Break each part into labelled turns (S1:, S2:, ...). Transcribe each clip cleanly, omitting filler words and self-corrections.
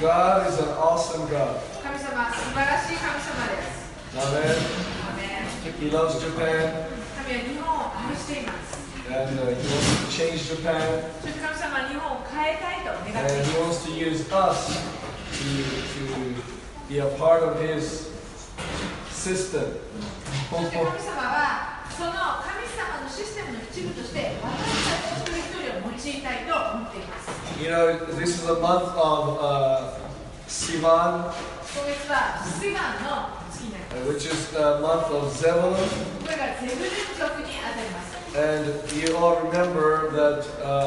S1: God is an awesome God.
S2: 神様、素晴らしい神様です。
S1: Amen.
S2: アメン。
S1: He loves Japan,
S2: 神は日本を愛しています。
S1: and he wants to change Japan,
S2: そして神様は日本を変えたいと願
S1: and
S2: っていま
S1: he
S2: す。
S1: wants to use us to be a part of his system.
S2: そして神様はその神様のシステムの一部として私たち一人一人を用いたいと思っています。
S1: You know, this is a month of Sivan,
S2: 今月はシガンの月になります。
S1: which is the month of Zebulun.
S2: これがゼブルン族に当たります。
S1: And you all remember that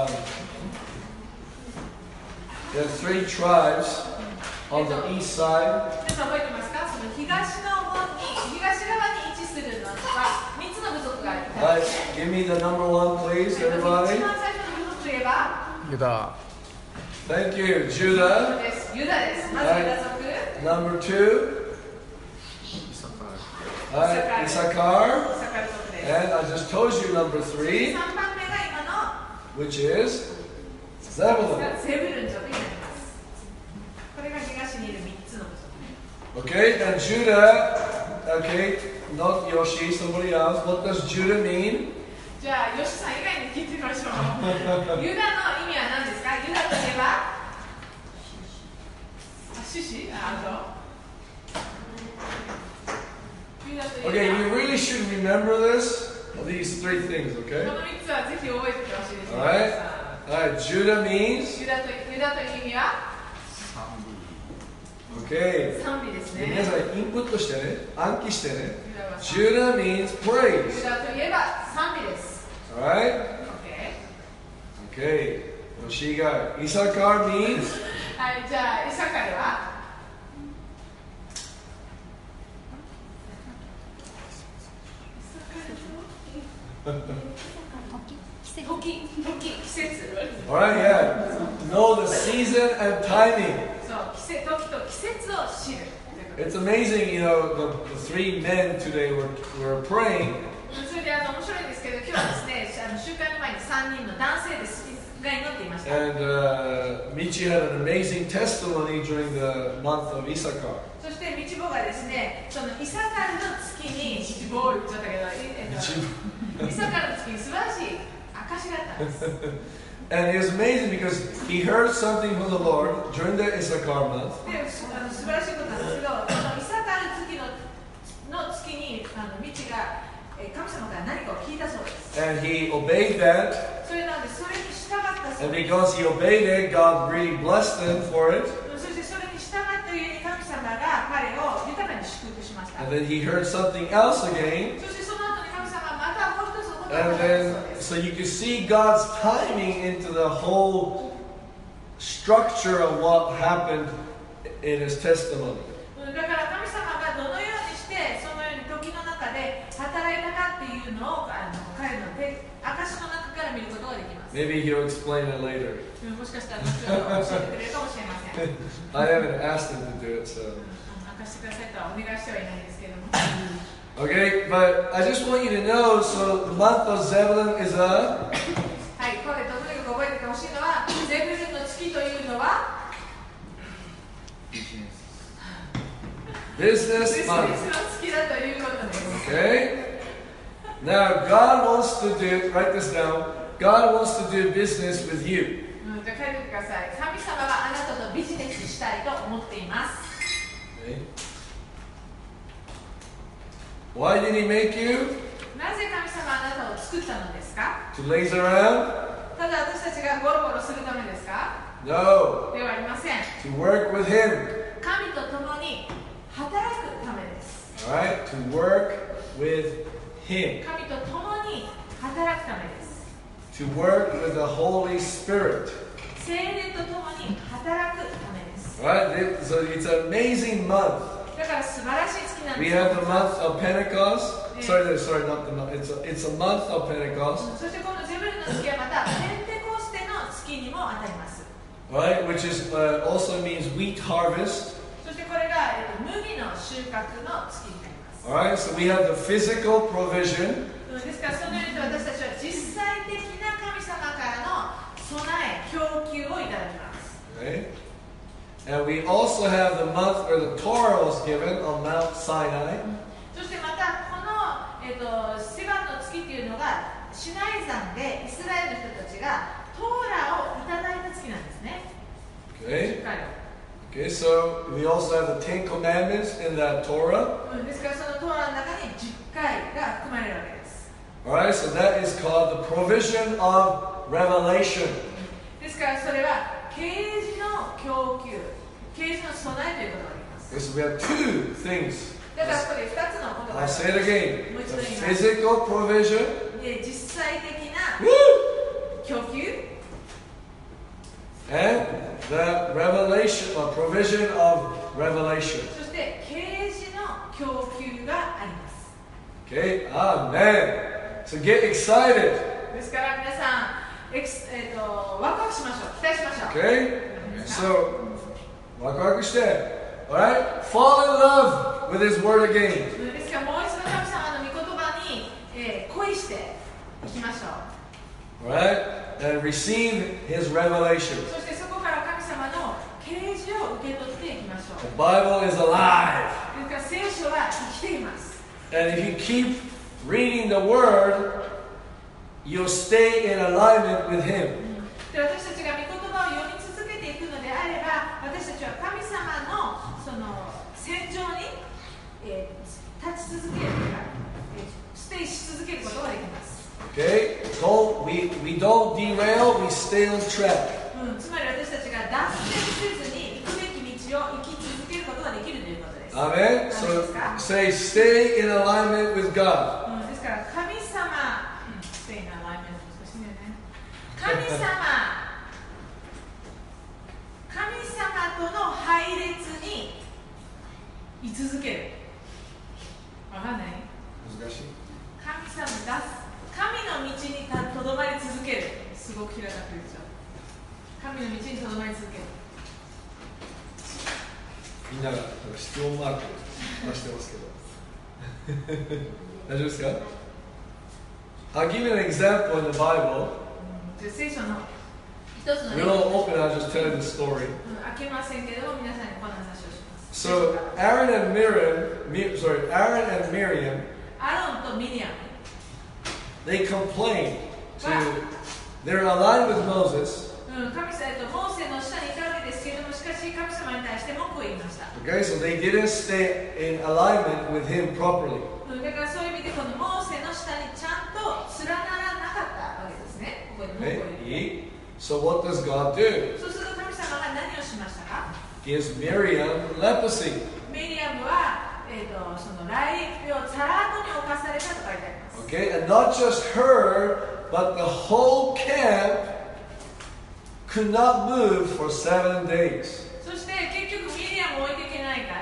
S1: there are 3 tribes on the east side.
S2: 皆さん覚えてますか？その東側に位置するのは3つの部族がありま
S1: Right,
S2: す。
S1: give me the number 1, please,
S2: 一
S1: everybody.
S2: 番最初の部族といえば
S3: ユダ、
S1: Thank you,
S2: そう
S1: Judah.
S2: です。ユダです。まずユダ族。
S1: Number 2,
S3: イサカ
S1: Issachar.
S2: イサカル族です。
S1: And I just told you number 3,
S2: 3番目が今の
S1: which is Zebulun.
S2: ゼブルン族になります。これが東にいる3つの部族。
S1: Okay, and Judah, okay, not Yoshi, somebody else. What does Judah mean?
S2: じゃあ、ヨシさん以外に聞いてみましょう。ユダの意味は何ですか？ユダといえば獅子？あとユダといえば
S1: Okay, you really should remember this, these 3 things,
S2: こ
S1: okay?
S2: の3つはぜひ覚えててほしいですね。
S1: Alright. Alright, Judah means,
S2: ユダという意味は
S1: okay.
S2: 賛美ですね。
S1: 皆さんインプットしてね、暗記してね。
S2: ユダは賛
S1: Judah means
S2: 美。ユ
S1: praise.
S2: ダといえば賛美です。
S1: Alright?
S2: OK。
S1: Okay. Yoshiga. Issachar means
S2: はい、じゃあ、イサカルは時、季節。
S1: alright, yeah. Know the season and timing.
S2: そう、時と季節を知る。
S1: It's amazing, you know, the 3 men today were praying,
S2: それで面白いんですけど、今日はですね、集会の前に3人の男性ですが祈っていました。
S1: and Michi had an amazing testimony during the month of Issachar.
S2: そして道坊がですね、そのイサカルの月に道坊言っちゃったけど、イサカルの月に素晴らしい証があったんです。
S1: And it was amazing because he heard something from the Lord during the Issachar month.
S2: で、素晴らしいことなんですけど、このイサカル月の月に道が神様から何かを聞いたそうです。
S1: And he obeyed that.
S2: それなので、それに従ったそう
S1: And
S2: です。
S1: because he obeyed it, God really blessed him for it.
S2: そしてそれに従ったゆえに神様が彼を豊かに祝福しました。
S1: And then he heard something else again.
S2: そしてその後に神様はまたもう一つのことを
S1: And
S2: 語ったそう
S1: then,
S2: です。
S1: so you can see God's timing into the whole structure of what happened in his testimony.
S2: だから神様がどのようにしてそのように時の中で働いたかっていうのを彼の証の中から見ることができます。
S1: Maybe he'll explain it later.
S2: もしかしたら後ほど教えてくれるかもしれません。
S1: I haven't asked him to do it, so.
S2: 明かしてくださいとはお願いしてはいないですけども。
S1: Okay, but I just want you to know, so the month of Zebulun is a
S2: はい、これとにかく覚えておいてほしいのは、ゼブルンの月というのは
S1: business
S2: クリス
S1: month.
S2: の月だということです。
S1: Okay? Now, God wants to do, write this down, God wants to do business with you.
S2: じゃあ書いておいてください。神様はあなたとビジネスしたいと思っています。
S1: Okay? Why did he make you?
S2: なぜ神様はあなたを作ったのですか？
S1: To laze around?
S2: ただ私たちがゴロゴロするためですか？
S1: No.
S2: ではありません。
S1: To work with him.
S2: 神と共に働くためです。
S1: Alright? To work with him.
S2: 神と共に働くためです。
S1: To work with the Holy Spirit.
S2: 聖霊と共に働くためです。
S1: Alright? So it's an amazing month.
S2: だから素晴らしい月なん
S1: We
S2: です。
S1: have the month of Pentecost. Sorry, not the month. It's a month of Pentecost.
S2: そしてこのゼブルの月はまたペンテコステの月にも当たります。
S1: Right? Which is also means wheat harvest.
S2: そしてこれが麦の収穫の月になります。
S1: Alright? So we have the physical provision.
S2: ですからそのように私たちは実際的な神様からの備え、供給をいただきます。
S1: Okay? And we also have the month where the Torah was given on Mount Sinai.
S2: そしてまたこの、シバの月っていうのがシナイ山でイスラエルの人たちがトーラをいただいた月なんですね。
S1: Okay.
S2: 10回を
S1: Okay, so we also have the Ten Commandments in that Torah.
S2: ですからそのトーラの中に10回が含まれるわけです。
S1: Alright, so that is called the provision of revelation.
S2: ですからそれは啓示の供給、啓示の備えということがあります。
S1: Okay, so we have two things.
S2: だからここで2つのことがあ
S1: I'll
S2: ります。
S1: say it again.
S2: もう一
S1: The
S2: 度言います。
S1: physical provision
S2: で実際的な
S1: woo,
S2: 供給
S1: and the revelation, or provision of revelation.
S2: そして啓示の供給があります。
S1: Okay, amen. So get excited.
S2: ですから皆さん、ワクワクしましょう。期待しましょう。
S1: Okay? So, waku shite. Alright? Fall in love with His Word again.
S2: ですからもう一度神様の御言葉に、恋していきましょう。
S1: Alright? And receive His revelation.
S2: そしてそこから神様の啓示を受け取っていきましょう。
S1: The Bible is alive.
S2: ですから聖書は生きています。
S1: And if you keep reading the Word, you'll stay in alignment with Him.
S2: で私たちが御言葉を読み続けていくのであれば、私たちは神様のその戦場に、立ち続けるか、ステイし続けることができます。
S1: Okay? We don't derail, we stay on track.
S2: つまり私たちが脱線せずに行くべき道を生き続けることができるということです。
S1: Amen? So say, stay in alignment with God.
S2: ですから神様、ステイのアライメント難しいんだよね。神様との配列に居続ける。わかんない？神の道にとどまり続ける。すごく平たく言うでしょ。神の道にとどまり続ける。
S1: みんなが質問マーク出してますけど大丈夫ですか？ I'll give you an example in the Bible.
S2: 聖書の一つの
S1: We won't open it, I'll just tell you the story.
S2: 開けませんけれども皆さんにこの話をします。
S1: So Aaron and Miriam,
S2: アロンとミリアム
S1: they complained to, they're aligned with Moses.
S2: 神様モーセの下にいたわけですけれども、しかし神様に対して文句を言いました。
S1: Okay, so they didn't stay in alignment with him properly.
S2: だからそういう意味でこのモーセの下にちゃんと連ならなかったわけですね。ここで文句を言って。
S1: So what does God do?
S2: そうすると神様が何をしましたか？
S1: Gives Miriam leprosy.
S2: ミリアムは、その雷疫病、サラートに侵されたと書いてあります。
S1: Okay, and not just her, but the whole camp could not move for 7 days.
S2: そして結局ミリアムを置いていけないから、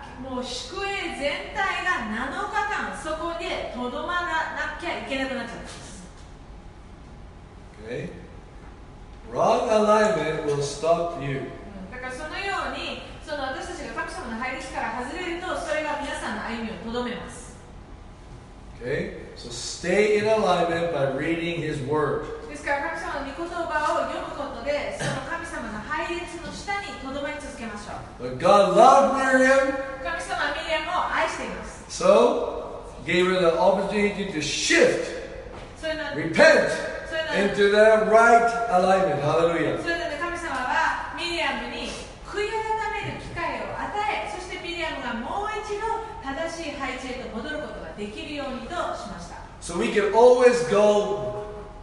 S2: もう宿営全体が7日間そこでとどまらなきゃいけなくなっちゃったんです。
S1: Okay? Wrong alignment will stop you.
S2: だからそのように私たちが神様の配列から外れると、それが皆さんの歩みをとどめます。
S1: Okay? So stay in alignment by reading His Word.
S2: ですから神様の御言葉を読むことで、その神様の配列の下にとどまり続けましょう。
S1: But God loved Miriam,
S2: 神様はミリアムを愛しています。
S1: so gave her the opportunity to shift,
S2: そういうの
S1: repent into the right alignment. Hallelujah.
S2: それで神様はミリアムに悔い改める機会を与え、そしてミリアムがもう一度正しい配置へと戻ることができるようにとしました。
S1: So we can always go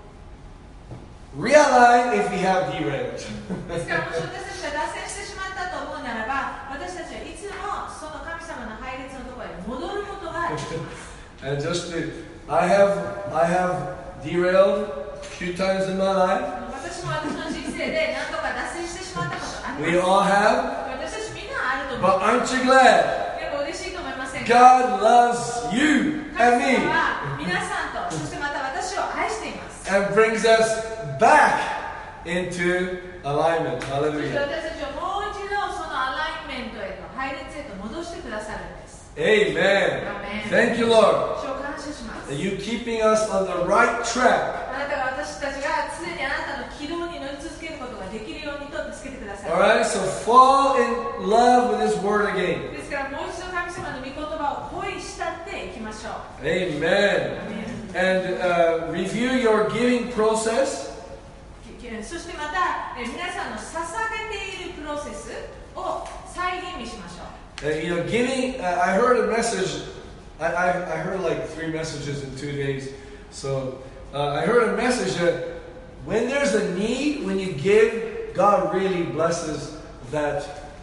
S1: realign if we have derailed.
S2: ですからもし私たちが脱線してしまったと思うならば、私たちはいつもその神様の配列のところへ戻ることができます。
S1: And just to, I have derailed a few times in my life.
S2: 私も私の人生で何度か脱線してしまったことあります。
S1: We all have.
S2: 私たちみんなあると思い
S1: But
S2: ます。
S1: aren't you glad?
S2: でも嬉しいと思いませんか？
S1: God loves you
S2: 神
S1: and
S2: 様
S1: me
S2: は皆さんと、そしてまた私を愛しています。
S1: and brings us back into alignment.
S2: そして
S1: Hallelujah.
S2: 私たちをもう一度そのアライメントへと、配列へと戻してくださるんです。
S1: Amen. Thank you, Lord.
S2: 主を感謝します。
S1: That you keeping us on the right track.
S2: あなたが私たちが常にあなたの軌道に乗り続けることができるようにと助けてください。
S1: Alright, so fall in love with His Word again.
S2: ですからもう一度神様の御言葉を恋したっていきましょう。
S1: Amen. And review your giving process.
S2: そしてまた皆さんの捧げているプロセスを再吟味しましょう。
S1: Giving, I heard a message, I heard like 3 messages in 2 days. So I heard a message that when there's a need, when you give, God really blesses that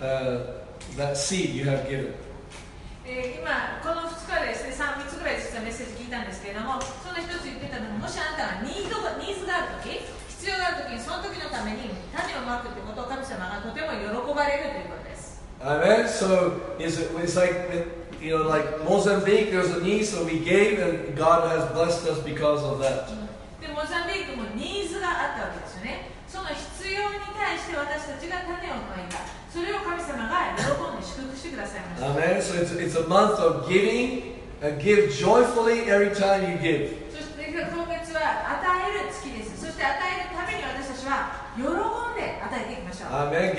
S1: seed you have given.
S2: 今この2日でですね、3つぐらい実はメッセージ聞いたんですけれども、その一つ言ってたのが、もしあなたがニーズがあるとき、必要があるときにその時のために種をまくということを神様がとても喜ばれるということです。
S1: Amen. So it's like, like Mozambique, there's a need, so we gave, and God has blessed us because of that.
S2: でモザンビークもニーズがあったわけですよね。その必要に対して私たちが種をまいた。それを神様が喜んで祝福してくださいました。
S1: Amen. So it's a month of giving, and give joyfully every time you give.
S2: そして今月は与える月です。そして与えるために私たちは喜んで与えていきましょう。
S1: Amen.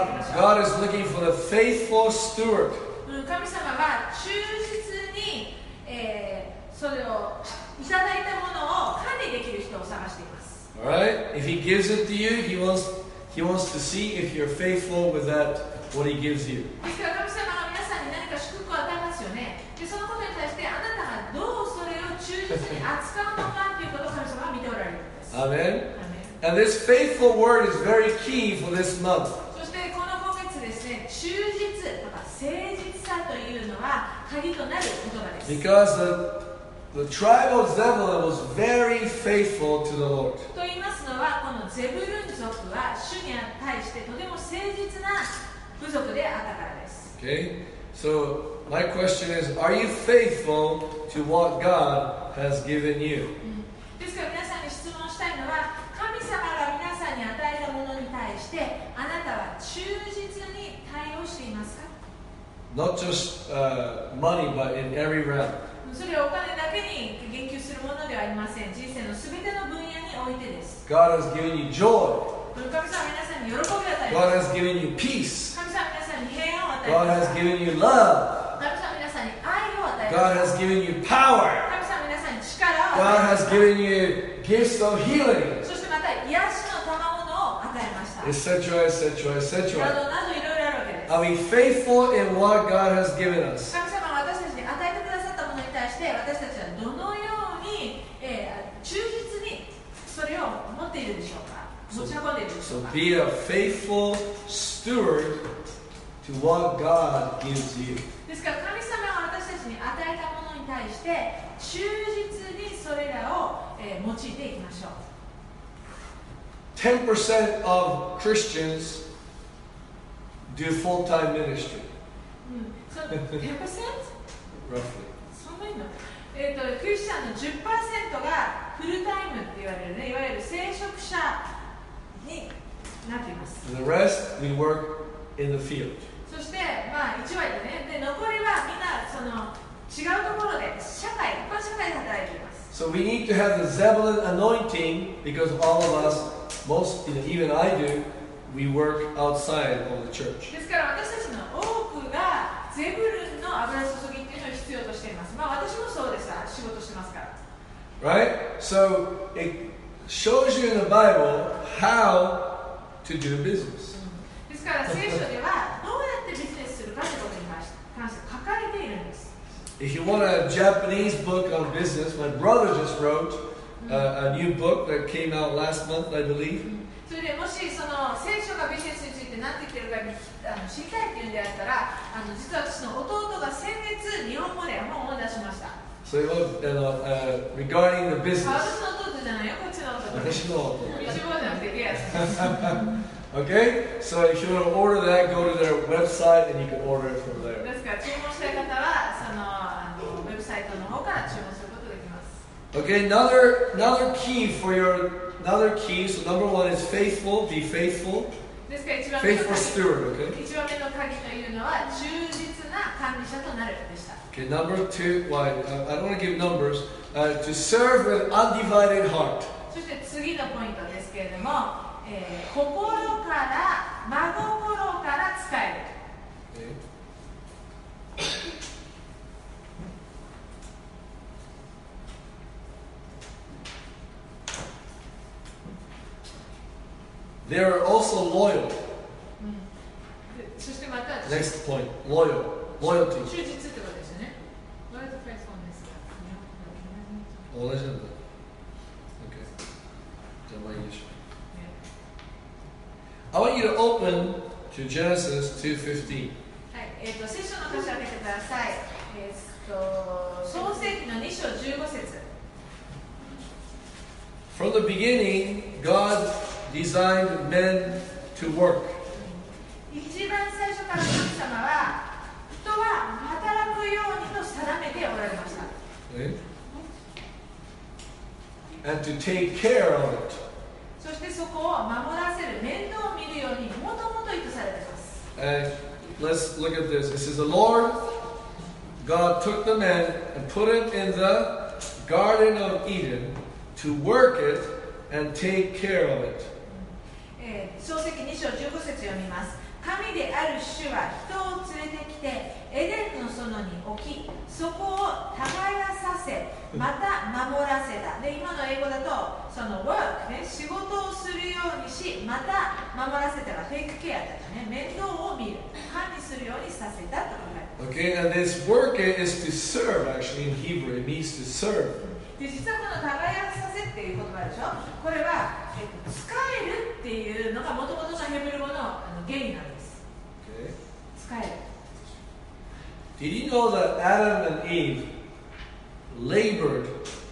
S1: God is looking for the faithful steward.
S2: 神様は忠実に、それをいただいたものを管理できる人を探しています。
S1: Alright? If He gives it to you, He wants to see if you're faithful with what He gives you.
S2: ですから神様が皆さんに何か祝福を与えますよね。でそのことに対してあなたがどうそれを忠実に扱うのかということを神様は見ておられるんです。
S1: Amen. And this faithful word is very key for this month.
S2: そしてこの今月ですね、忠実とか誠実さというのは鍵となる言葉です。
S1: Because the tribe of Zebulun was very faithful to the Lord.
S2: と言いますのは、このゼブルン族は主に対してとても誠実な部族であったからです。
S1: Okay? So, my question is, are you faithful to what God has given you?
S2: ですから皆さんに質問したいのは、神様が皆さんに与えたものに対してあなたは忠実に対応していますか？
S1: Not just money, but in every realm.
S2: それはお金だけに言及するものではありません。人生のすべての分野においてです。
S1: God has given you joy.
S2: 神様は皆さんに喜びを与え
S1: God
S2: ます。
S1: has given you peace.
S2: 神様は皆さんに平安を与え
S1: God
S2: ま
S1: has
S2: す。
S1: given you love.
S2: 神様は皆さんに愛を与え
S1: God
S2: ます。
S1: has given you power.
S2: 神様は皆さんに力を
S1: God
S2: 与えま
S1: has
S2: す。
S1: given you gifts of healing.
S2: そしてまた癒しの賜物を与えました。
S1: Etc., etc.,
S2: な
S1: etc.
S2: どなどいろいろあるわけです。
S1: Are we faithful in what God has given us?
S2: 神様は私たちに与えてくださったものに対して私たちはどのように、忠実にそれを持っているでしょうか、持ち運んでいるでしょう
S1: So
S2: か。
S1: be a faithful steward to what God gives you.
S2: ですから神様が私たちに与えたものに対して忠実にそれらを、用いていきましょう。
S1: 10% of Christians do full-time ministry,
S2: その 10%?
S1: roughly.
S2: そんなにの、クリスチャンの 10% がフルタイムって言われるね、いわゆる聖職者になっています。
S1: And the rest, we work in the field.
S2: そして、まあ、1割でね、で残りはみんなその違うところで一般社会で働いています。
S1: So we need to have the Zebulun anointing because all of us, even I do, we work outside of the church.
S2: ですから私たちの多くがゼブルンの油注ぎっていうのを必要としています。まあ私もそうです。仕事してますから。
S1: Right? So it shows you in the Bible how to do business.
S2: ですから聖書ではどうやってビジネスするかということに関して書かれているんです。
S1: If you want a Japanese book on business, my brother just wrote a new book that came out last month, I believe.
S2: それでもしその聖書がビジネスについて何て言ってるか知りたいっていうんであったら、実は私の弟が先月日本語で本を出しました。
S1: So he wrote regarding the business.
S2: 私の弟じゃないよ、こっちの弟。
S1: 私の弟。
S2: 一番じゃなくてゲアス。
S1: Okay? So if you want to order that, go to their website and you can order it from there.
S2: ですから注文したい方はそのウェブサイトの方から注文することができます。
S1: Okay, another key. So number 1 is faithful, be faithful.
S2: ですから一番目の
S1: Faithful
S2: 鍵、
S1: steward, okay?
S2: 一番目の鍵というのは忠実な管理者となるでした。
S1: Okay, number 2, I don't want to give numbers, to serve with undivided heart.
S2: そして次のポイントですけれども、心から真心から仕える。
S1: They are also loyal.
S2: そしてまた
S1: Next point, loyal. Loyalty.
S2: 忠実ってことですよね。同じ
S1: なんだ。Okay. じゃあまあいいでしょう。I want you to open to Genesis 2:15.
S2: はい、聖書の箇所を開けてください。創世記の2章15節。
S1: From the beginning, God designed men to work.
S2: 一番最初から神様は人は働くようにと定めておられました。
S1: Okay? And to take care of it.
S2: そしてそこを守らせる、面倒を見るようにもともと意図されています。
S1: And let's look at this. It says, the Lord God took the man and put him in the Garden of Eden to work it and take care of it.
S2: 創世記2章15節読みます。神である主は人を連れてきてエデンの園に置き、そこを耕させ、また守らせた。で、今の英語だとその work、ね、仕事をするようにし、また守らせたが take care だとね、面倒を見る、管理するようにさせたと書いてある。
S1: Okay, and this work is to serve. Actually, in Hebrew, it means to serve.
S2: で、実はこの耕させっていう言葉でしょ。これは、使えるっていうのがもともとのヘブル語の原理なんです。
S1: Okay.
S2: 使える。
S1: Did you know that Adam and Eve labored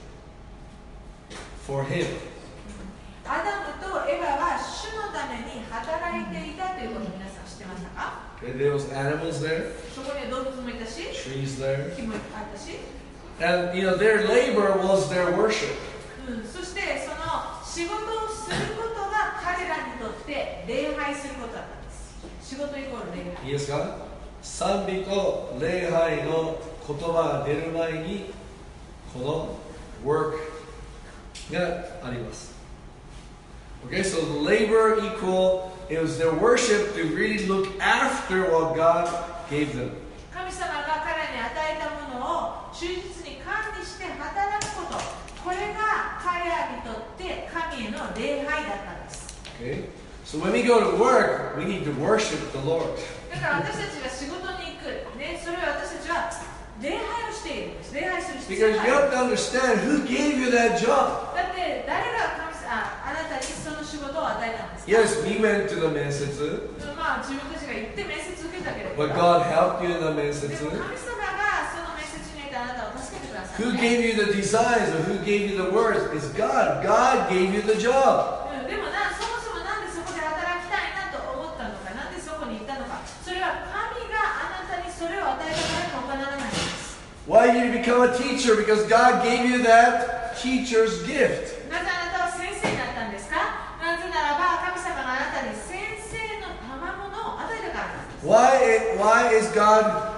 S1: for him?
S2: アダムとエヴァは主のために働いていたということを皆さん知ってましたか？
S1: Okay, there was animals there,
S2: そこには動物もいたし、
S1: trees there,
S2: 木もあったし、
S1: and their labor was their worship.
S2: そしてその仕事をすることが彼らにとって礼拝することだったんです。仕事イコール礼拝。
S1: いいですか？賛美と礼拝の言葉が出る前にこの work があります。Okay, so the labor equal, it was their worship to really look after what God gave them.
S2: 神様が彼に与えたものを忠実に管理して働くこと、これが彼らにとって神への礼拝だったんです。
S1: Okay, so when we go to work, we need to worship the Lord.
S2: だから私たちが仕事に行く、ね、それは私たちは礼拝をしているんです。礼拝する必
S1: Because
S2: 要
S1: you
S2: がある。
S1: have to understand who gave you that job.
S2: だって誰があなたにその仕事を与えたんですか？
S1: Yes, we went to the mensetsu,
S2: まあ自分たちが行って面接受けたけれども、
S1: but God helped you in the
S2: でも
S1: mensetsu.
S2: 神様がその面接にいたあなたを助けてください、
S1: Who
S2: ね。
S1: gave you the designs or who gave you the words? It's God. God gave you the job.
S2: でもそもそもなんでそこで働きたいなと思ったのか、なんでそこに行ったのか、それは神があなたにそれを与えたからに他ならないんです。
S1: Why did you become a teacher? Because God gave you that teacher's gift.
S2: なぜあなたは先生になったんですか？なぜならば神様があなたに先生の賜物を与えたからなんです。
S1: Why is God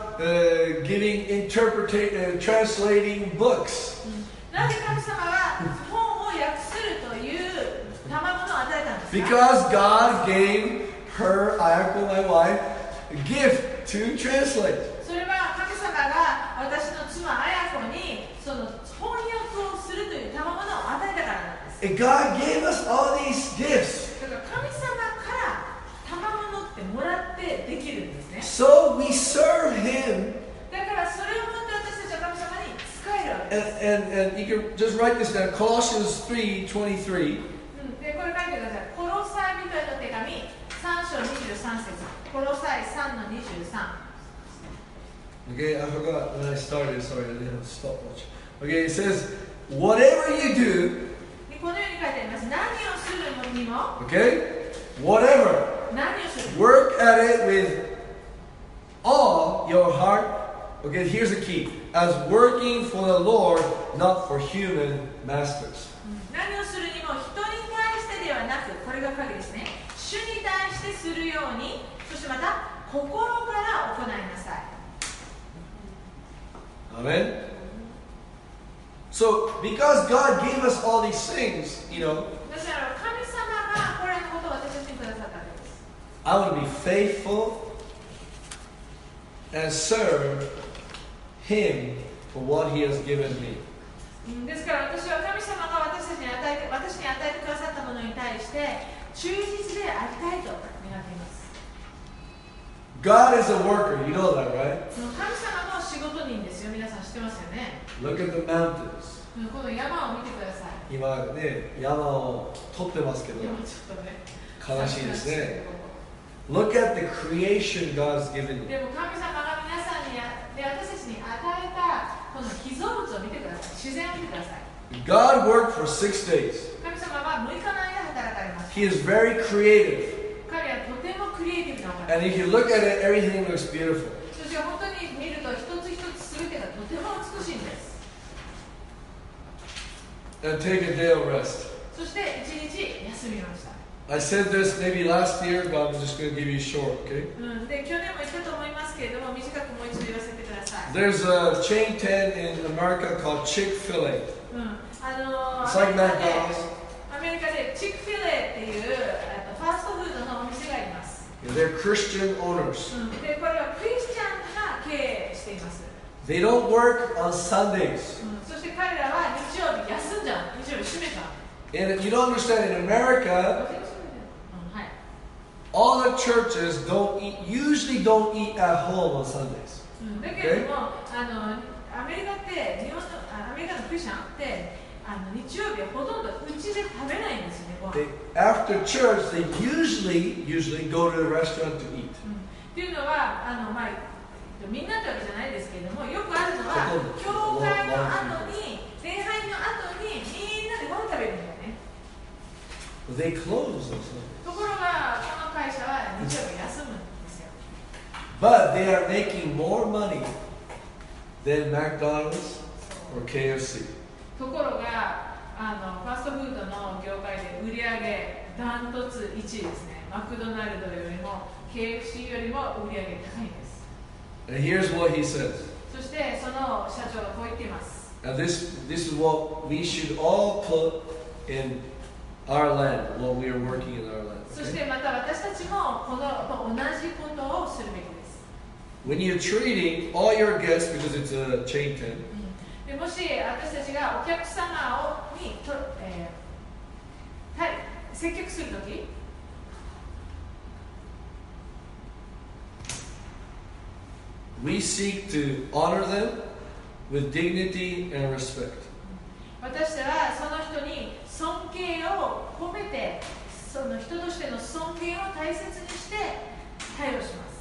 S1: translating books?
S2: なぜ神様は本を訳するという賜物を与えたんですか？
S1: Because God gave her, Ayako, my wife, a gift to translate.
S2: それは神様が私の妻綾子にその翻訳をするという賜物を与えたからなんです。
S1: And God gave us all these gifts.
S2: だから神様から賜物ってもらってできるんですね。
S1: So we serve Him.
S2: だからそれをもって私たちは神様に仕えるわけです。
S1: And you can just write this down. Colossians 3:23.
S2: でこれ書いてください。コロサイ人への手紙3章23節。コロサイ3の23。
S1: Okay, I forgot when I started. Sorry, I didn't have a stopwatch. Okay, it says, whatever you do,
S2: でこのように書いてあります。何をするのにも、
S1: okay, whatever,
S2: 何をする
S1: work at it with all your heart. Okay, here's the key. As working for the Lord, not for human masters.
S2: 何をするにも人に対してではなく、これが鍵ですね。主に対してするように、そしてまた心から行いなさい。
S1: Amen? So, because God gave us all these things,
S2: だから神様がこれらのことを私たちにくださったわけです。
S1: we need to work.
S2: だから私たちはそれをし
S1: I want to be faithful and serve Him for what He has given me.
S2: ですから私は神様が私に与えてくださったものに対して忠実でありたいと願っています。
S1: God is a worker, you know that, right?
S2: 神様の仕事人ですよ。皆さん知ってますよね。
S1: Look at the mountains.
S2: この山を見てください。
S1: 今ね、山を取ってますけど、
S2: 山ちょっとね、
S1: 悲しいですね。Look at the creation God's given you.
S2: でも神様が皆さんに私たちに与えたこの被造物を見てください。自然を見てください。
S1: God worked for 6 days.
S2: 神様は6日の間働かれます。
S1: He is very creative.
S2: 彼はとてもクリエイティブなお方
S1: And if you look at it, everything looks beautiful.
S2: そして本当に見ると一つ一つ全てがとても美しいんです。
S1: And take a day of rest.
S2: そして一日休みました。
S1: I said this maybe last year, but I'm just going to give you short, okay?
S2: で去年も言ったと思いますけれども、短くもう一度言わせてください。
S1: There's a chain tent in America called Chick-fil-A.
S2: ア
S1: It's like McDonald's.
S2: メリカでチックフィレっていうファーストフードのお店があります。
S1: They're Christian owners.
S2: でこれはクリスチャンが経営しています。
S1: They don't work on Sundays.
S2: そして彼らは日曜日休んじゃう。日曜日閉めちゃう。
S1: And if you don't understand, in America,
S2: はい。
S1: all the churches usually don't eat at home on Sundays.
S2: だけれども、アメリカってアメリカのクリスチャンって日曜日はほとんどうちで食べないんですよね。ご飯
S1: After church, they usually go to the restaurant to eat.
S2: っていうのはみんなってわけじゃないですけれども、よくあるのは教会の後に礼拝の後にみんなでご飯食べるんだよね。
S1: But they close on Sundays.
S2: ところがこの会社は日曜日休むんですよ。
S1: But they are making more money than McDonald's or KFC.
S2: ところがファストフードの業界で売り上げダントツ1位ですね。マクドナルドよりも KFC よりも売り上げ高いんです。
S1: And here's what he says.
S2: そしてその社長がこう言っています。
S1: Now this is what we should all put in our land while we are working in our land.
S2: そし
S1: Okay?
S2: てまた私たちもこのと同じことをするべきです。
S1: When you're treating all your guests, because it's a chain tent,
S2: でもし私たちがお客様に接客するとき、
S1: we seek to honor them with dignity and respect.
S2: 私たちはその人に尊敬を込めて、その人としての尊敬を大切にして対応します。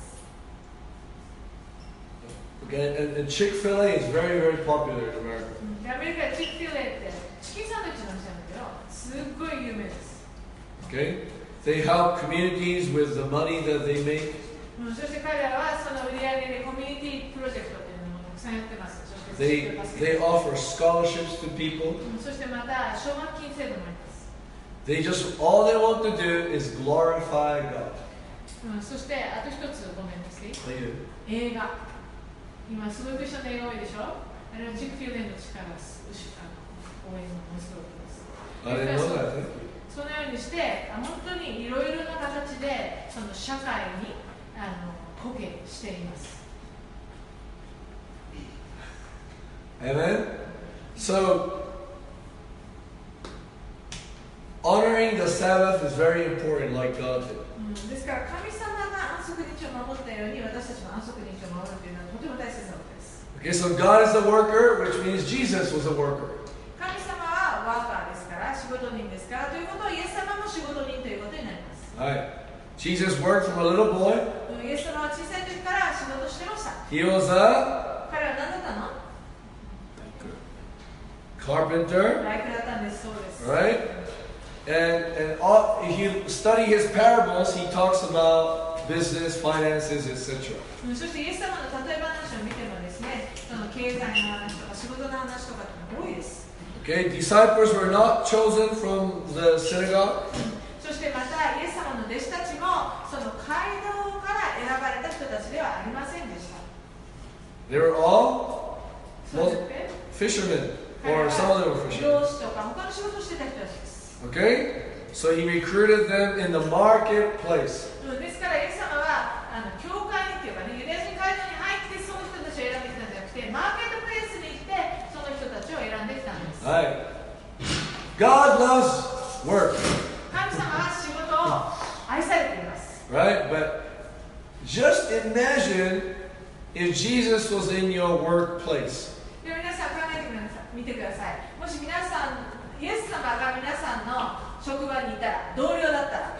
S1: Okay? And Chick-fil-A is very, very popular in America.
S2: アメリカでチックフィレってチキンサンドイッチの店なんだけど、すっごい有名です。
S1: Okay? They help communities with the money that they make.
S2: そして彼らはその売り上げでコミュニティプロジェクトっていうのもたくさんやってます。そして
S1: They offer scholarships to people.
S2: そしてまた奨学金制度もあります。
S1: All they want to do is glorify God.
S2: そしてあと一つごめんなさい。
S1: They do.
S2: 映画。今すごいクリスチャンの映画多いでしょ。あれはチックフィレの力が応援ものすごいです。
S1: I didn't know that. Thank you.
S2: そのようにして本当にいろいろな形でその社会に貢献しています。
S1: Amen? So, honoring the Sabbath is very important, like God did.
S2: ですから神様が安息日を守ったように私たちも安息日を守るというのはとても大切なことです。
S1: Okay, so God is a worker, which means Jesus was a worker.
S2: 神様はワーカーですから仕事人ですからということはイエス様も仕事人ということになります。
S1: Right. Jesus worked from a little boy.
S2: イエス様は小さい時から仕事してました。
S1: He was a
S2: 彼は何だったの？
S1: carpenter,
S2: 大工だったんです。そうです。
S1: right? And if you study his parables, he talks about business, finances, etc.
S2: そしてイエス様の例え話を見てもですね、その経済の話とか仕事の話とかって多いです。
S1: Okay, disciples were not chosen from the synagogue.
S2: そしてまたイエス様の弟子たちもその街道から選ばれた人たちではありませんでした。
S1: They were all
S2: そうですね。
S1: fishermen, or some of them were
S2: 漁
S1: fishermen.
S2: 師とか他の仕事をしてた人たちです。
S1: Okay? So he recruited them in the marketplace.
S2: ですからイエス様は教会にというかね、ユダヤ人会場に入ってその人たちを選んできたんじゃなくて、マーケットプレイスに行ってその人たちを選んできたんです。
S1: Right. God loves work.
S2: 神様は仕事を愛されています。
S1: Right? But just imagine if Jesus was in your workplace.
S2: で皆さん考えてみてください。もし皆さん、イエス様が皆さんの職場にいたら、同僚だったら。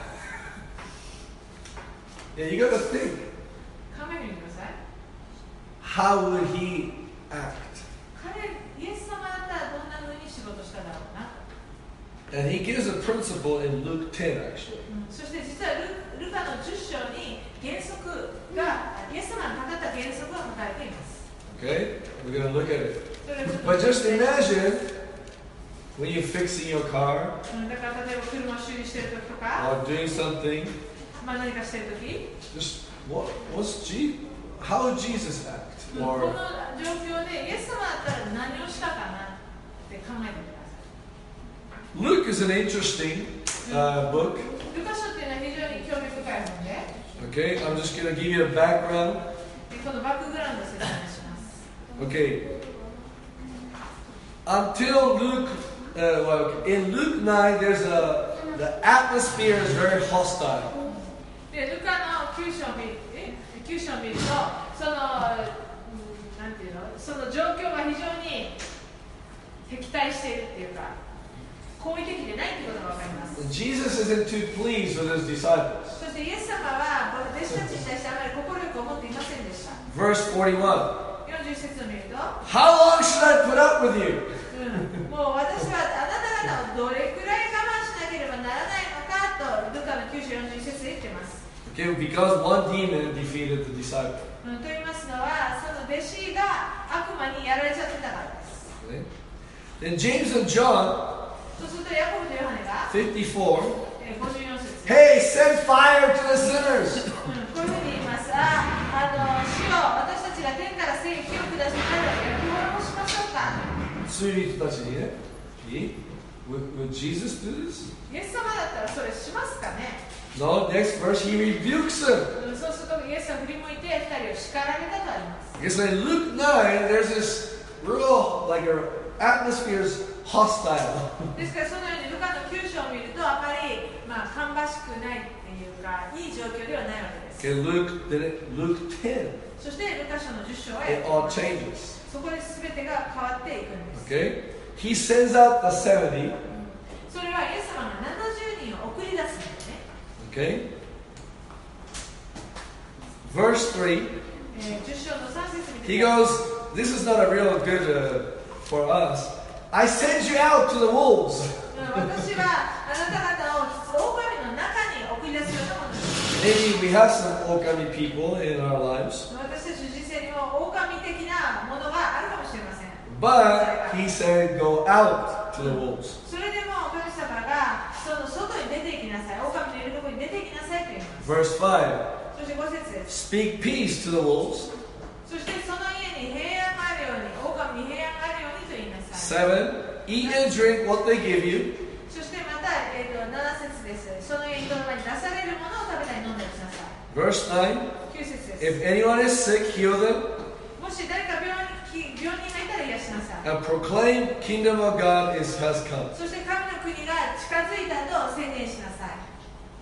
S1: Yeah, you got to think.
S2: 考えてみてください。
S1: How would he act?
S2: イエス様だったらどんな風に仕事しただろうな。
S1: And he gives a principle in Luke 10, actually.
S2: そして実はルカの10章に原則が、イエス様が語った原則が書かれています。
S1: Okay? We're going to look at it. But just imagine when you're fixing your car
S2: だから例えば車を修理している時とか、
S1: or doing something.
S2: 何かしている時、
S1: Just how would Jesus act?
S2: この
S1: Or
S2: 状況でイエス様だったら何をしたかなって考えてみてください。
S1: Luke is an interesting book.
S2: ルカ書っていうのは非常に興味深い本で、
S1: Okay, I'm just going to give you a background.
S2: このバックグラウンドを説明します。
S1: Okay. Until Luke, in Luke 9, the atmosphere is very hostile.
S2: でルカの9章を見ると、その状況が非常に敵対しているっていうか、好意的でないっていうことが分かります。
S1: Jesus isn't too pleased with his disciples.
S2: そしてイエス様は弟子たちに対してあまり快く思っていませんでした。
S1: Verse 41.
S2: 41節を見ると、
S1: How long should I put up with you?
S2: もう私はあなた方をどれくらい我慢しなければならないのかとルカの9章41節で言っています。
S1: Okay, because one demon defeated the disciple.
S2: と言いますのは、その弟子が悪魔にやられちゃってたからです。
S1: Okay? Then James and John,
S2: そうするとヤコブとヨハネが
S1: 54.
S2: 54節。
S1: Hey, send fire to the sinners.
S2: こういうふうに言います。主よ、私たちが天から火を下し、彼らを焼き滅ぼしましょうか。
S1: Would Jesus do this?
S2: イエス様だったらそれしますかね。
S1: No, next verse he rebukes them.
S2: そうするとイエスは振り向いて2人を叱られたとあります。
S1: Because in Luke 9, there's this real, atmosphere is hostile.
S2: ですからそのようにルカの9章を見るとあまり芳しくないっていうか、いい状況ではないわけです。
S1: Okay, Luke 10,
S2: そしてルカ書の10章は
S1: it all changes.
S2: そこで全てが変わっていくんです。
S1: Okay? He sends out the 70.
S2: それはイエス様が70人を送り出すんですね。
S1: Okay? Verse 3.
S2: 10章の3節見て
S1: He
S2: ください。
S1: goes, this is not a real good for us. I send you out to the wolves.
S2: 私はあなた方を狼の中に送り出すようなものです。
S1: Maybe we have some okami people in our lives.
S2: 私たちの人生にも狼的なものがあるかもしれません。
S1: But he said, go out to the wolves.
S2: それでも神様がその外に出ていきなさい、狼のいるところに出ていきなさいと言います。
S1: Verse 5.
S2: そして5節です。
S1: Speak peace to the wolves.
S2: そしてその家に平安があるように、狼に平安があるようにと言いなさい。
S1: 7. Eat and drink what they give you.
S2: そしてまた、7節です。その家にその場に出されるものを食べたり飲んだりしなさい。
S1: Verse 9.
S2: 9節です。
S1: If anyone is sick, heal them.
S2: もし誰か病人がいたら癒しなさい。
S1: And proclaim kingdom of God has come.
S2: そして神の国が近づいたと宣言しなさい。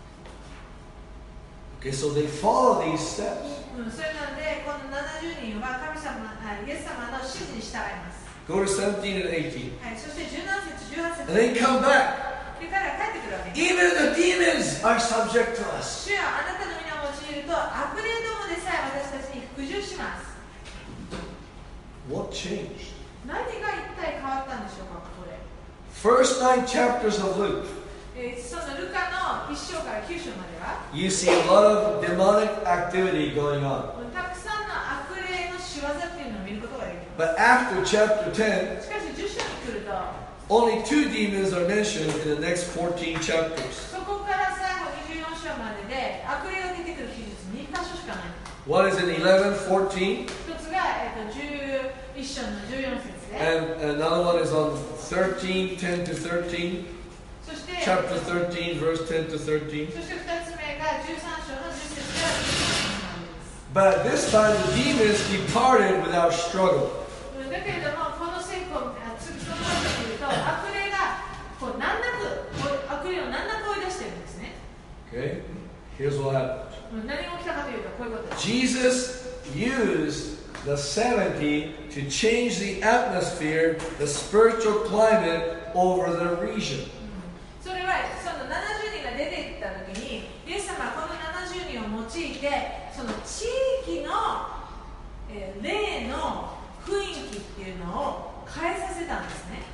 S1: Okay, so they follow these steps.
S2: それなので、この70人は神様、イエス様の指示に従います。
S1: Go to 17 and 18.
S2: はい、そして17節、18
S1: And
S2: 節
S1: then come back.
S2: で彼ら帰ってくるわけです。
S1: Even the demons are subject to us.
S2: 主よあなたの皆を用いると悪霊どもでさえ私たちに服従します。
S1: What changed?
S2: 何が一体変わったんでしょうか、ここで。
S1: First 9 chapters of Luke.
S2: そのルカの1章から9章までは
S1: You see a lot of demonic activity going on.
S2: たくさんの悪霊の仕業っていうのを見ることができます。
S1: But after chapter 10,
S2: しかし10章に来ると
S1: only 2 demons are mentioned in the next 14 chapters.
S2: そこから最後24章までで悪霊が出てくる記述2箇所しかない。
S1: One is in 11, 14,
S2: 一つが、11章の14節で、
S1: and another one is on 13, 10 to 13.
S2: そして、
S1: chapter 13, verse 10 to 13.
S2: そして2つ目が13章の10節から12節なんです。
S1: But this time the demons departed without struggle.
S2: だけれども、この聖句を次その後に言うと、悪霊がこう難なく、悪霊を難なく追い出してるんですね。
S1: Okay? Here's what happened.
S2: 何が起きたかというと、こういうことです。
S1: Jesus used the 70 to change the atmosphere, the spiritual climate over the region.
S2: それはその70人が出ていった時に、イエス様はこの70人を用いて、その地域の、霊の雰囲気っていうのを変えさせたんですね。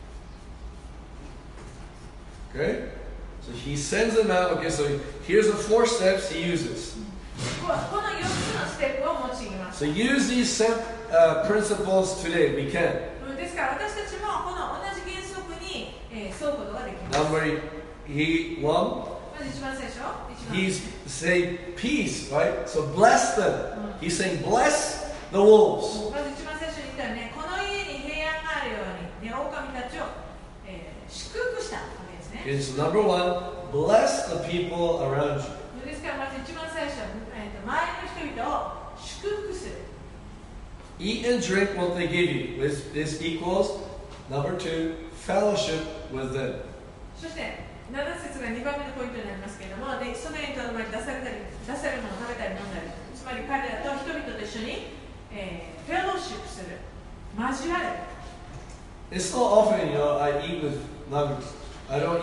S1: Okay? So he sends them out. Okay, so here's the 4 steps he uses.
S2: この4つのステップを用います。
S1: So use these principles today. We can.
S2: ですから私たちもこの同じ原則に沿うことができます。
S1: Number 1.
S2: まず一番最初。
S1: He's saying peace, right? So bless them. He's saying bless the wolves.
S2: まず一番最初に言ったよね、この家に平安があるように、狼たちを、祝福したわけですね。
S1: Okay, so number 1, bless the people around you.
S2: ですからまず一番最初、周りの人々を祝福する。
S1: Eat and drink what they give you. This equals number 2, fellowship with them.
S2: そして7節が2番目のポイントになりますけれども、でそのようにとどまり出されるものを食べたり飲んだり、つまり彼らと人々と一緒に、フェローシップする、交わる。
S1: It's not often, I eat with I don't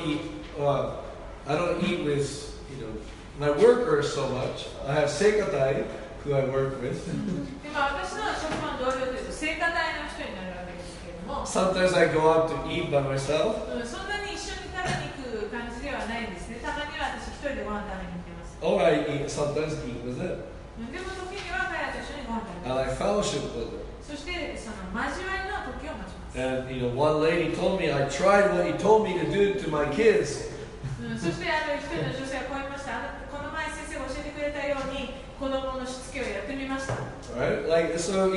S1: eat with, my workers so much. I have Sekatai, who I work with.
S2: で私の職場の同僚というと聖歌隊の人になるわけですけれども、
S1: Sometimes I go out to eat by myself.
S2: そんなに一緒に食べに行く感じではないんですね。たまには私一人でご飯食べに行ってます。
S1: Or I sometimes eat with them.
S2: でも時には彼らと一緒にご飯食べ
S1: And
S2: ます。
S1: I fellowship with them.
S2: そしてその交わりの時を待ちます。
S1: And one lady told me I tried what he told me to do to my kids.
S2: そして一人の女性がこう言いました。この前先生が教えてくれたように子供のしつけをやってみました。
S1: Right? Like so,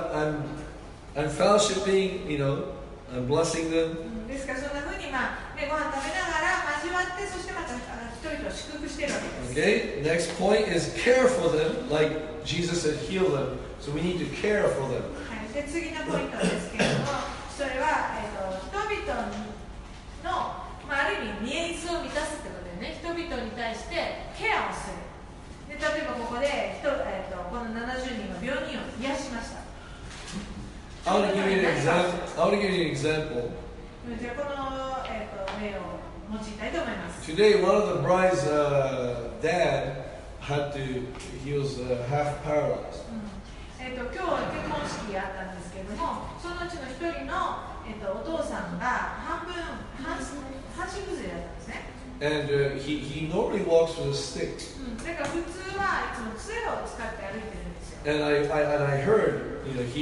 S1: I'm fellowshipping, I'm blessing them.
S2: ですからそんな風にご飯食べながら交わって、そしてまた人々を祝福しているわけです。
S1: Okay? Next point is care for them, like Jesus said, heal them. So we need to care for them.
S2: で次のポイントですけれども、それは、人々の、ある意味ニーズを満たすということでね、人々に対してケアをする。で例えばここでこの70人の病人を癒しました。
S1: I want to give you an example.
S2: じゃあこの、例を用いたいと思います。
S1: Today, one of the bride's dad he was half paralyzed.
S2: 今日は結婚式があったんですけれども、そのうちの一人の、お父さんが半身崩れだったんですね。
S1: And he normally walks with a stick.
S2: だから普通はいつも杖を使って歩いてるんですよ。
S1: And I heard,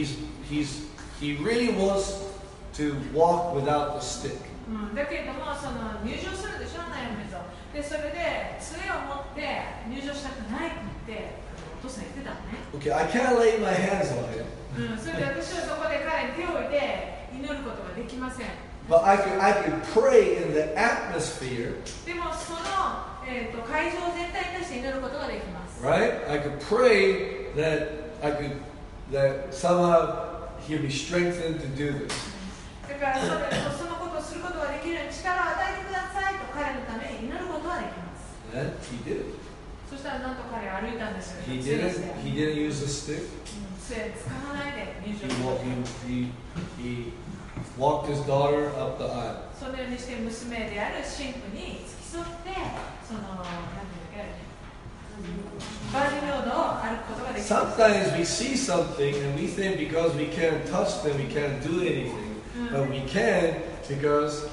S1: he really wants to walk without the stick.
S2: だけれども入場するでしょ、悩みと。でそれで杖を持って入場したくないってお父さん言ってたのね。
S1: Okay, I can't lay my hands on him.
S2: それで私はそこで彼に手を置いて祈ることができません。
S1: But I could pray in the atmosphere,
S2: でもその、会場全体に対して祈ることができます。
S1: right? I could pray that somehow he'll be strengthened to do this.
S2: だからそのことをすることができるように力を与えてくださいと彼のために祈ることができます。
S1: And he did.
S2: そしたらなんと彼は歩いたんですよ。
S1: He
S2: 杖をして
S1: didn't use the stick.
S2: 杖使わないで入場
S1: He
S2: しま
S1: walked,
S2: した。
S1: he walked his daughter up the aisle.
S2: そのようにして娘である神父に付き添ってなんていうかバージンロードを歩くことができます。
S1: Sometimes we see something and we think because we can't touch them, we can't do anything. But we can because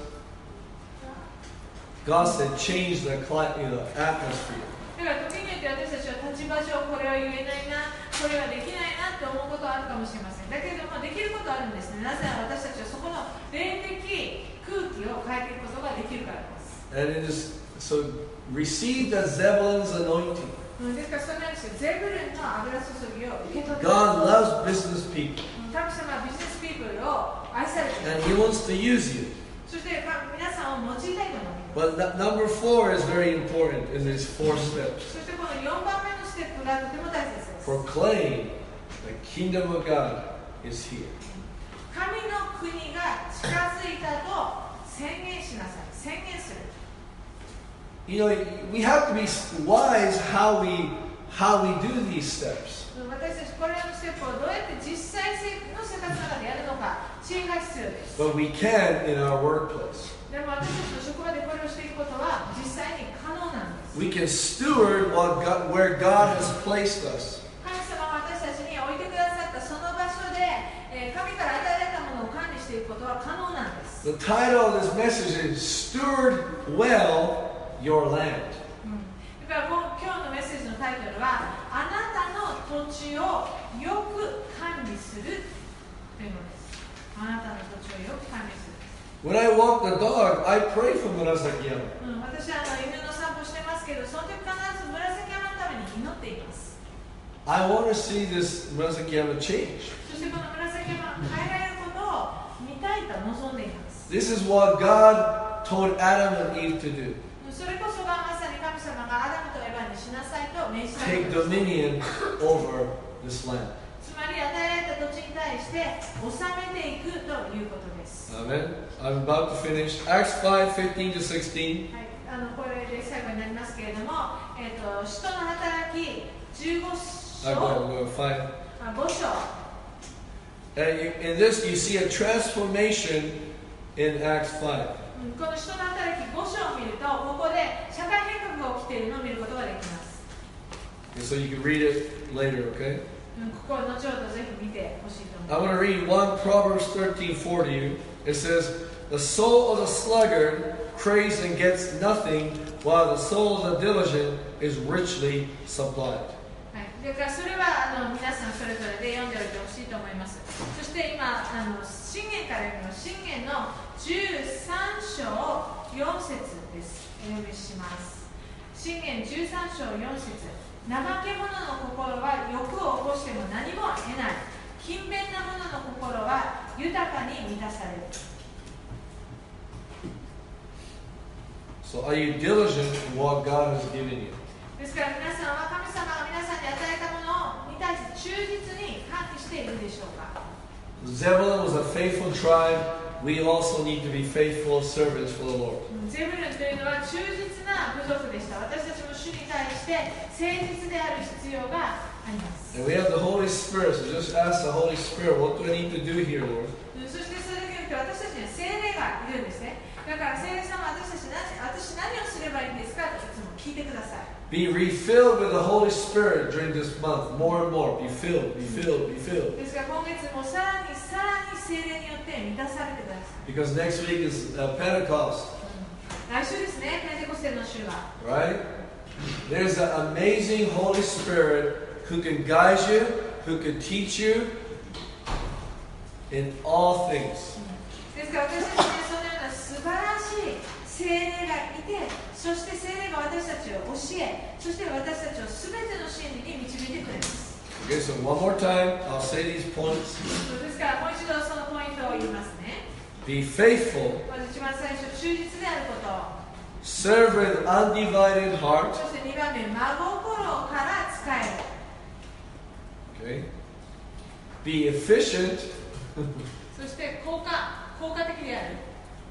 S1: God said change the atmosphere.
S2: だから時によって私たちは立場上これは言えないな、これはできないなって思うことはあるかもしれません。だけれどもできることはあるんですね。なぜなら私たちはそこの霊的空気を変えていくことができるからです。
S1: And it is so receive the Zebulun's anointing.
S2: ですからそれなんですよ。ゼブルンの油注ぎを受け取って
S1: God loves business people.
S2: 神様はビジネスピープルを愛されている。
S1: And He wants to use you.
S2: そして皆さんを用いたいと思っています。
S1: But number 4 is very important in these 4 steps.
S2: そしてこの4番目のステップがとても大切です。
S1: Proclaim the kingdom of God is here.
S2: 神の国が近づいたと宣言しなさい。宣言する。
S1: You know, we have to be wise how we do these steps.
S2: 私たちこれらのステップをどうやって実際の生活の中でやるのか知恵が必要です。
S1: But we can in our workplace.
S2: でも私たちの職場でこれをしていくことは実際に可能なんです。
S1: We can steward where God has placed us.
S2: 神様が私たちに置いてくださったその場所で、神から与えられたものを管理していくことは可能なんです。
S1: The title of this message is Steward Well Your Land.
S2: だから今日のメッセージのタイトルはあなたの土地をよく管理するというのです。あなたの土地をよく管理する。
S1: When I walk the dog, I pray for Murasakiyama.
S2: 私は犬の散歩してますけど、その時必ず紫山のために祈っています。
S1: I want to see this Murasakiyama change.
S2: そしてこの紫山が変えられることを見たいと望んでいます。
S1: This is what God told Adam and Eve to do.
S2: それこそがまさに神様がアダムとエバにしなさいと命じたの
S1: Take
S2: です。
S1: dominion over this land.
S2: つまり与えられた土地に対して治めていくということです。
S1: Amen. I'm about to finish. Acts 5:15 to 16.
S2: はい、これで最後になりますけれども、使徒の働き15
S1: I'm
S2: 章、
S1: going to find.
S2: 5章。
S1: In this, you see a transformation in Acts 5.
S2: この使徒の働き5章を見ると、ここで社会変革が起きているのを見ることができます。
S1: And so you can read it later, okay?
S2: ここを後ほどぜひ見てほしいと思い
S1: I
S2: ます。
S1: want to read 1 Proverbs 13:4 to you. It says, The soul of the sluggard craves and gets nothing, while the soul of the diligent is richly supplied.
S2: はい、だからそれは皆さんそれぞれで読んでおいてほしいと思います。そして今、箴言から読みます。箴言の13章4節です。お読みします。箴言13章4節。怠け者の心は欲を起こしても何も得ない。勤勉な者の心は豊かに満たされる。
S1: So are you diligent in what God has given you?
S2: ですから皆さんは神様が皆さんに与えたものに対して忠実に管理しているでしょうか。
S1: Zebulun was a faithful tribe. We also need to be faithful servants for the Lord.
S2: ゼブルンというのは忠実な部族でした。私たちも主に対して誠実である必要があります。
S1: And we have the Holy Spirit, so just ask the Holy Spirit, what do I need to do here, Lord?
S2: そしてそれだけじゃなくて私たちには聖霊がいるんですね。だから聖霊様は私何をすればいいんですかといつも聞いてください。
S1: Be refilled with the Holy Spirit during this month. More and more. Be filled, be filled, be filled.
S2: ですから今月もさらに聖霊によって満たされてください。
S1: Because next week is Pentecost.
S2: 来週ですね、ペンテコステの週は。
S1: Right? There's an amazing Holy Spirit who can guide you, who can teach you in all things.
S2: ですから私たちにそのような素晴らしい聖霊がいて、そして聖霊が私たちを教え、そして私たちをすべての真理に導いてくれます。
S1: Okay, so one more time, I'll say these points.
S2: ですからもう一度そのポイントを言いますね。
S1: Be faithful,
S2: まず一番最初、忠実であること。
S1: serve with undivided heart.
S2: そして2番目、真心から使える。
S1: Okay. Be efficient.
S2: そして効果的である。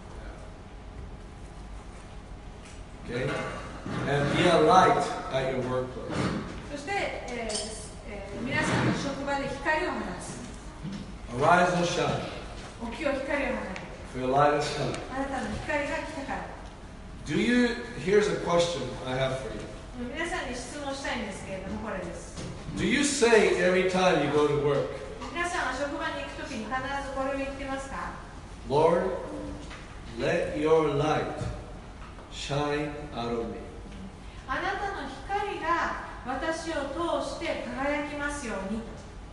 S1: Okay. And be a light at your workplace.
S2: そして、皆さんの職場で光を放つ。
S1: Arise and shine.
S2: 起きよ光を放つ。
S1: For your light has come.
S2: あなたの光が来たから。
S1: Here's a question I have for you.
S2: 皆さんに質問したいんですけれども、これです。
S1: Do you say every time you go to work,
S2: 皆さんは職場に行くときに必ずこれを言ってますか？
S1: Lord, let your light shine out of me.
S2: あなたの光が私を通して輝きますように。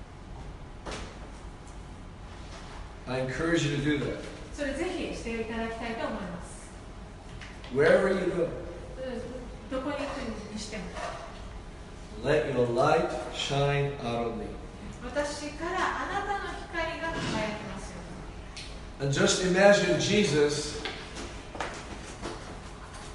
S1: I encourage you to do that.
S2: それぜひしていただきたいと思います。
S1: Wherever you go,
S2: どこに行くにしても。
S1: let your light shine out of me.
S2: 私からあなたの光が輝きますように。
S1: And just imagine Jesus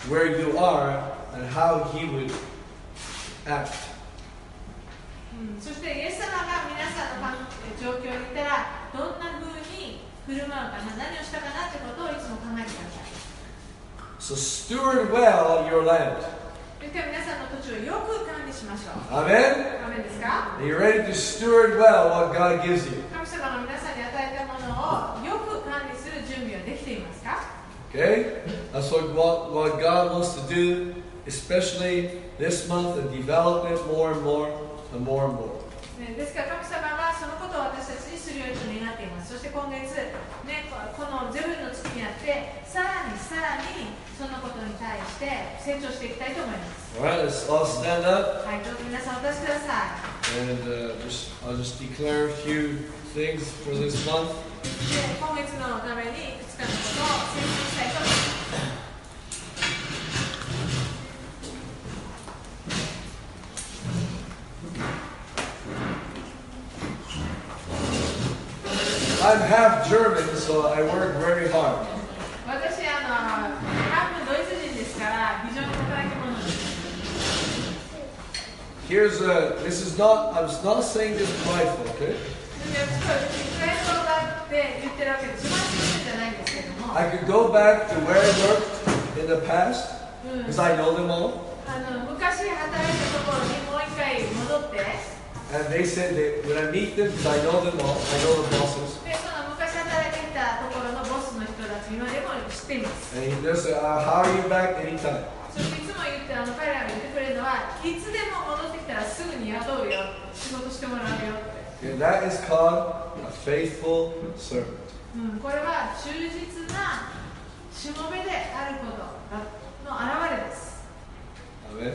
S1: where you are and how He would act.
S2: そしてイエス様が皆さんの状況にいたらどんな風に振る舞うかな、何をしたかなってことをいつも考えてください。
S1: So steward well your land.
S2: ですから皆さんの土地をよく管理しましょう。
S1: Amen?
S2: アーメンですか？
S1: Are you ready to steward well what God gives you?
S2: 神様が皆さんに与えたものをよく管理する準備はできていますか？
S1: Okay? That's what God wants to do, especially this month, and develop it more and more and more and more.
S2: ですから神様はそのことを私たちにするように願っています。そして今月、このゼロの月にあってさらにそのことに対して成長していきたいと思います。
S1: Alright, let's all stand up.
S2: はい、どうぞ皆さんお立ちください。
S1: And I'll just declare a few things for this month.
S2: で、今月のためにいくつかのことを宣言したいと思います。
S1: I'm half German, so I work very hard.
S2: 私半分ドイツ人ですから非常に働き者です。
S1: This is not, I'm not saying this prideful, okay?
S2: プライドだって言ってるわけで、自慢してるんじゃないんですけども。
S1: I could go back to where I worked in the past, because I know them all.
S2: 昔働いたところにもう一回戻って。
S1: And they said that when I meet them, because I know them all, I know the bosses.
S2: で、その昔働いていたところのボスの人たち今でも知っています。
S1: And they'll say, how are you back anytime?
S2: そしていつも言って彼らが言ってくれるのは、いつでも戻ってきたらすぐに雇うよ、仕事してもらうよって。
S1: And that is called a faithful servant.
S2: これは忠実なしもべであることの表れです。
S1: Amen.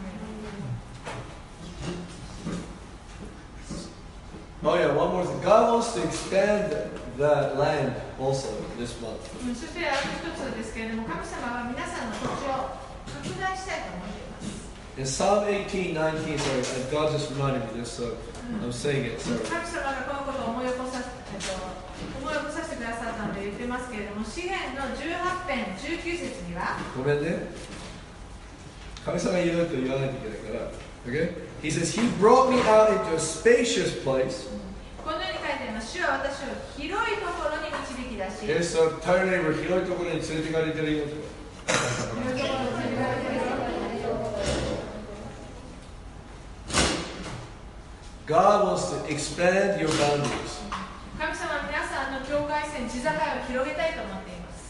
S1: Oh yeah, one more thing. God wants to expand the land also this month.
S2: そしてあと一つですけれども、神様は皆さんの土地を拡大したいと思っています。
S1: In Psalm 18:19, sorry, God just reminded me this, so I'm saying it. Sorry.
S2: 神様がこのことを思い起こさせてくださったので言ってますけれども、詩篇の18編19節には、
S1: ごめんね。神様が言うと言わないといけないから。Okay? He says, He brought me out into a spacious place.
S2: このように書いてあります。主は私を広いところに導き出し、
S1: Okay, so tell your neighbor, 広いところに連れてかれてるよ。God wants to expand your boundaries.
S2: 神様は皆さんの境界線、地境を広げたいと思っています。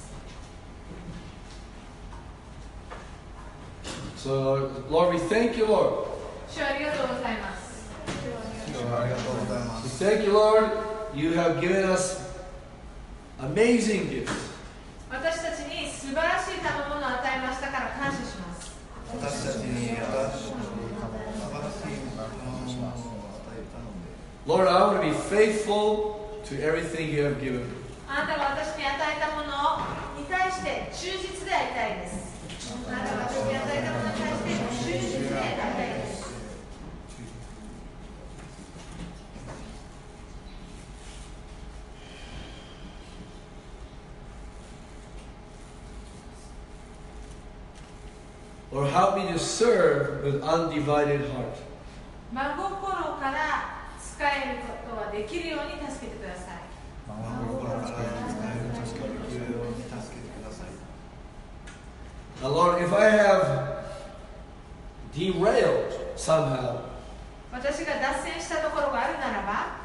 S1: So, Lord, we thank you, Lord.
S2: 主ありがとうございます。
S1: We thank you, Lord. You have given us amazing gifts.
S2: 私たちに素晴らしい賜物を与えましたから感謝します。
S1: Lord, I want to be faithful to everything you have given me.
S2: あなたが私に与えたものに対して忠実でありたいです。あなたが私に与えたものに対して忠実でありたいです。
S1: Lord, help me to serve with undivided heart.
S2: 真心から使えることができるように助けてください。
S1: Now, Lord, if I have derailed somehow,
S2: 私が脱線したところがあるならば、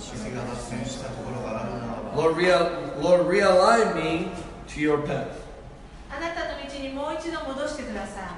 S1: Lord, realign me to your path.
S2: あなたの道にもう一度戻してください。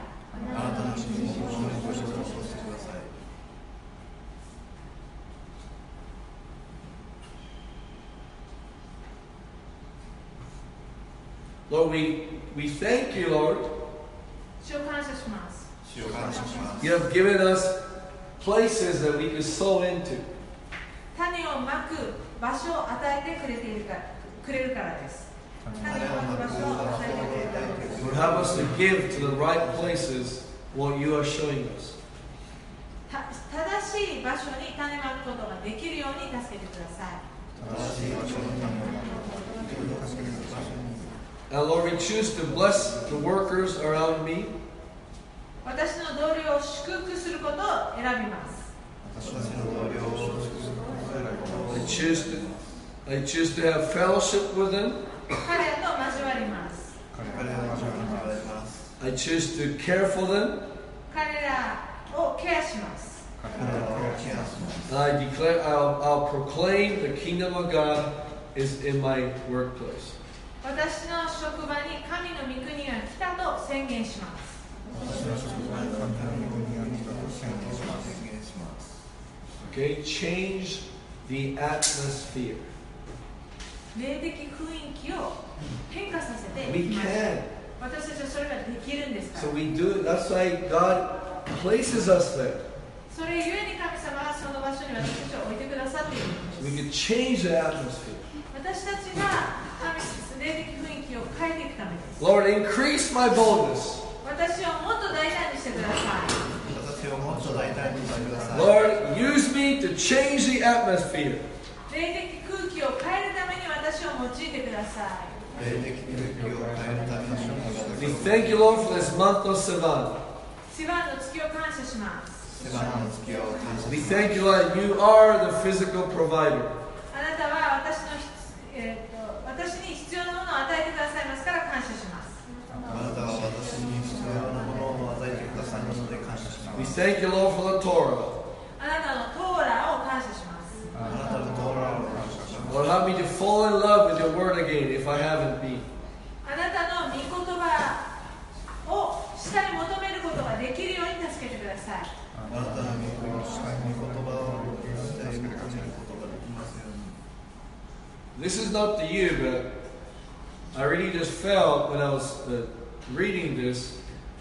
S1: Lord, we thank you, Lord.
S2: 主を感謝します。
S1: You have given us places that we could sow into.
S2: 種をまく場所を与えてくれるからです。種をまく場所を与えてくれるからです。
S1: Lord, help us to give to the right places what you are showing us.
S2: 正しい場所に種まくことができるように助けてください。
S1: And Lord, we choose to bless the workers around me.
S2: 私の同僚を祝福することを選びます。
S1: I choose to have fellowship with them.
S2: 彼らと交わります。
S1: I choose to care for them.
S2: 彼らをケアします。
S1: I declare, I'll proclaim the kingdom of God is in my workplace.
S2: 私の職場に神の御国が来たと宣言します。
S1: Okay, change the atmosphere.
S2: 霊的雰囲気を変化させてい
S1: We
S2: きましょう。
S1: can.
S2: 私たちはそれができるんですから。
S1: So we do it. That's why God places us there.
S2: それゆえに神様がその場所に私たちを置いてくださっているん
S1: So we
S2: です。
S1: can change the atmosphere.
S2: 私たちが霊的雰囲気を変えていくためです。
S1: Lord, increase my boldness.
S2: 私をもっと大胆にしてください。
S1: Lord, use me to change the atmosphere.
S2: 霊的空気を変えるために私を用いてください。
S1: We thank you, Lord, for this month of Sivan.
S2: シワンの月を感謝します。
S1: We thank you, Lord, you are the physical provider.
S2: あなたは私に必要なものを与えてくださいますから感謝します。
S1: We thank you, Lord, for the Torah.
S2: あなたのトーラを感謝します。
S1: Lord, help me to fall in love with your word again if I haven't been.
S2: あなたの御言葉を下に求めることができるように助けてください。
S1: This is not to you, but I really just felt when I was reading this.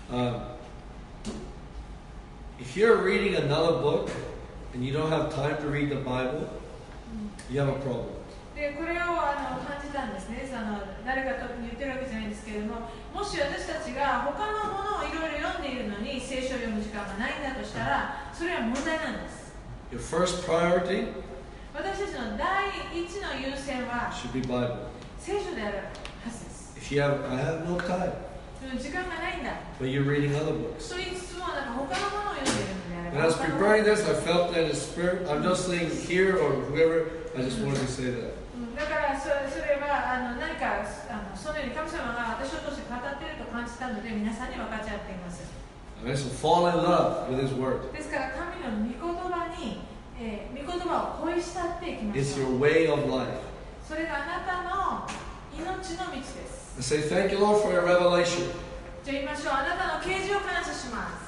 S1: If you're reading another book and you don't have time to read the Bible, you have a problem.
S2: でこれを感じたんですね。誰かと言ってるわけじゃないんですけれども、もし私たちが他のものをいろいろ読んでいるのに聖書を読む時間がないんだとしたら、それは問題なんです。
S1: Your first priority
S2: 私たちの第一の優先は
S1: should be Bible.
S2: 聖書であるはずです。
S1: If you have, I have no time,
S2: 時間がないんだ。
S1: but you're reading other books.
S2: と言いつつも他のものを読んでいるのであれ
S1: When
S2: ば。
S1: I was preparing this, I felt that in the spirit. I'm just saying here or whoever. I just wanted to say that.
S2: だからそれは何かそのように神様が私を通して語っていると感じたので皆さんに分かち合っています。
S1: Okay, so fall in love with His word.
S2: ですから神の御言葉に、御言葉を恋したっていきま
S1: It's
S2: しょう。
S1: your way of life.
S2: それがあなたの命の道です。
S1: And say thank you, Lord, for your revelation.
S2: じゃあ言いましょう。あなたの啓示を感謝します。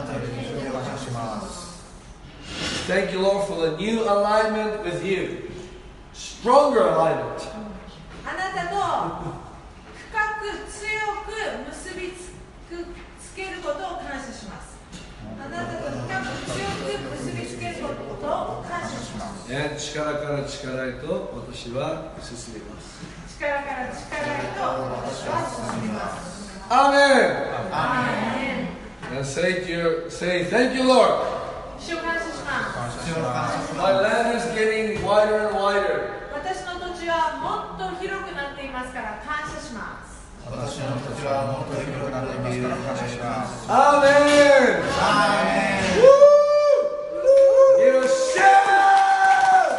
S1: Thank you, Lord, for the new alignment with you. Stronger alignment.
S2: あなたと深く強く結びつけることを感謝します。あなたと深く強く結びつけることを感謝します。
S1: And 力から力へと私は進みます。
S2: 力から力へと私は進みます。
S1: Amen.
S2: アーメン。
S1: And say thank you, Lord.
S2: 主を感謝します。
S1: My land is getting wider and wider.
S2: 私の土地はもっと広くなっていますから感謝します。
S1: Amen. Woo! Give a shout!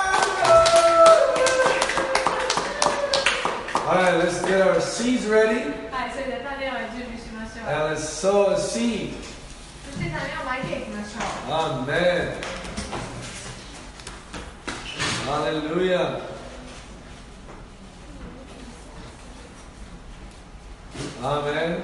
S1: All right, let's get our seeds ready
S2: はい、それでは種を準備しましょう。
S1: and let's sow a seed.
S2: そして種をまいていきましょう。
S1: Amen. Hallelujah. Amen.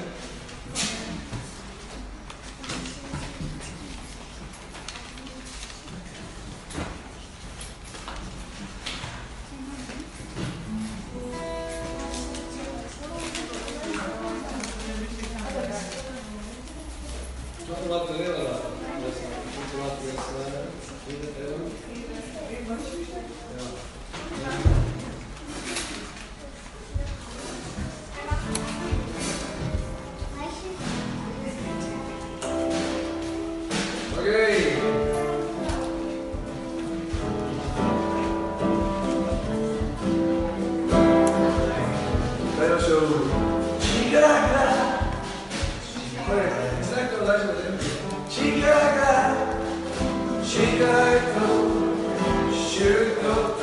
S1: Okay. 歌いましょう。 近いと主と